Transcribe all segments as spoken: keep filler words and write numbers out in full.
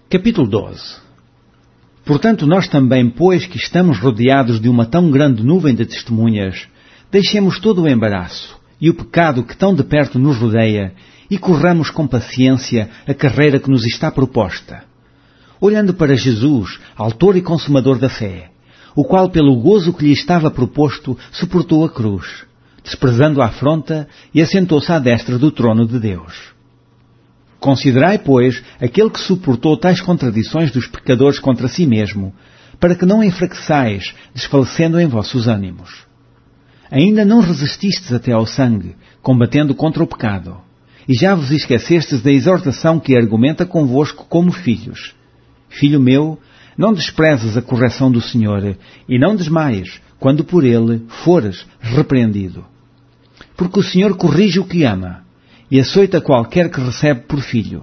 Capítulo doze. Portanto, nós também, pois que estamos rodeados de uma tão grande nuvem de testemunhas, deixemos todo o embaraço e o pecado que tão de perto nos rodeia e corramos com paciência a carreira que nos está proposta, olhando para Jesus, autor e consumador da fé, o qual, pelo gozo que lhe estava proposto, suportou a cruz, desprezando a afronta, e assentou-se à destra do trono de Deus. Considerai, pois, aquele que suportou tais contradições dos pecadores contra si mesmo, para que não enfraqueçais, desfalecendo em vossos ânimos. Ainda não resististes até ao sangue, combatendo contra o pecado, e já vos esquecestes da exortação que argumenta convosco como filhos. Filho meu, não desprezes a correção do Senhor, e não desmaies, quando por ele fores repreendido. Porque o Senhor corrige o que ama, e açoita qualquer que recebe por filho.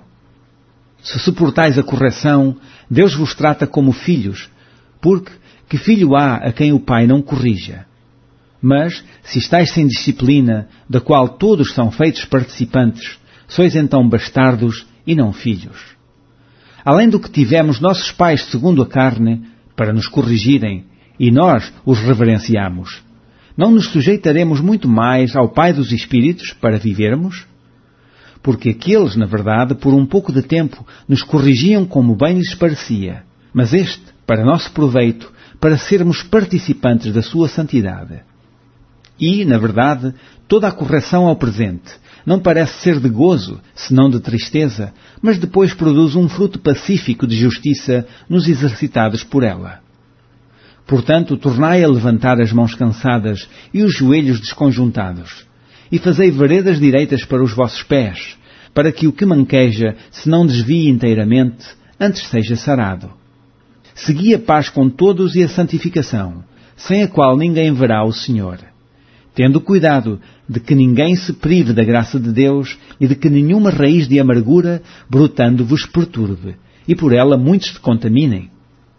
Se suportais a correção, Deus vos trata como filhos, porque que filho há a quem o Pai não corrija? Mas, se estáis sem disciplina, da qual todos são feitos participantes, sois então bastardos e não filhos. Além do que tivemos nossos pais segundo a carne, para nos corrigirem, e nós os reverenciamos, não nos sujeitaremos muito mais ao Pai dos Espíritos para vivermos? Porque aqueles, na verdade, por um pouco de tempo, nos corrigiam como bem lhes parecia, mas este, para nosso proveito, para sermos participantes da sua santidade. E, na verdade, toda a correção ao presente não parece ser de gozo, senão de tristeza, mas depois produz um fruto pacífico de justiça nos exercitados por ela. Portanto, tornai a levantar as mãos cansadas e os joelhos desconjuntados, e fazei veredas direitas para os vossos pés, para que o que manqueja se não desvie inteiramente, antes seja sarado. Segui a paz com todos e a santificação, sem a qual ninguém verá o Senhor. Tendo cuidado de que ninguém se prive da graça de Deus e de que nenhuma raiz de amargura brotando vos perturbe, e por ela muitos se contaminem.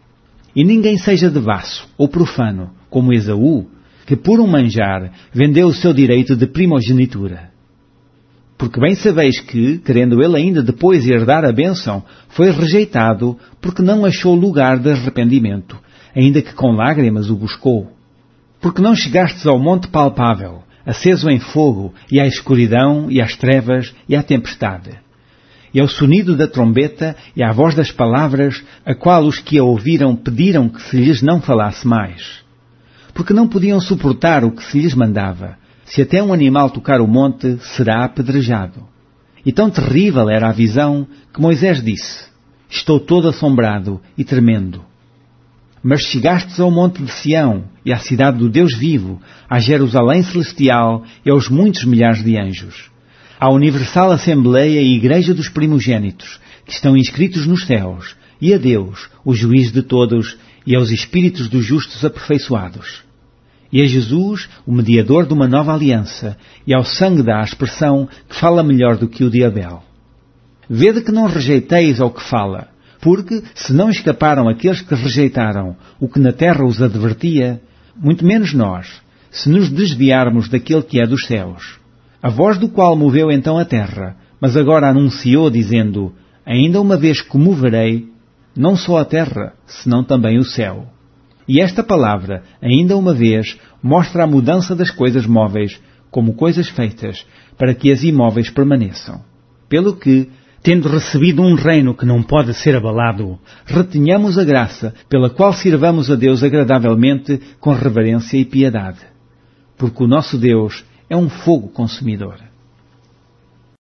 E ninguém seja devasso ou profano, como Esaú, que por um manjar vendeu o seu direito de primogenitura. Porque bem sabeis que, querendo ele ainda depois herdar a bênção, foi rejeitado porque não achou lugar de arrependimento, ainda que com lágrimas o buscou. Porque não chegastes ao monte palpável, aceso em fogo, e à escuridão, e às trevas, e à tempestade. E ao sonido da trombeta, e à voz das palavras, a qual os que a ouviram pediram que se lhes não falasse mais. Porque não podiam suportar o que se lhes mandava. Se até um animal tocar o monte, será apedrejado. E tão terrível era a visão, que Moisés disse: Estou todo assombrado e tremendo. Mas chegastes ao monte de Sião, e à cidade do Deus vivo, à Jerusalém celestial, e aos muitos milhares de anjos, à universal Assembleia e Igreja dos primogênitos, que estão inscritos nos céus, e a Deus, o juiz de todos, e aos espíritos dos justos aperfeiçoados, e a Jesus, o mediador de uma nova aliança, e ao sangue da aspersão, que fala melhor do que o de Abel. Vede que não rejeiteis ao que fala, porque, se não escaparam aqueles que rejeitaram o que na terra os advertia, muito menos nós, se nos desviarmos daquele que é dos céus, a voz do qual moveu então a terra, mas agora anunciou, dizendo: Ainda uma vez comoverei, não só a terra, senão também o céu. E esta palavra, ainda uma vez, mostra a mudança das coisas móveis como coisas feitas, para que as imóveis permaneçam. Pelo que, tendo recebido um reino que não pode ser abalado, retenhamos a graça pela qual sirvamos a Deus agradavelmente com reverência e piedade. Porque o nosso Deus é um fogo consumidor.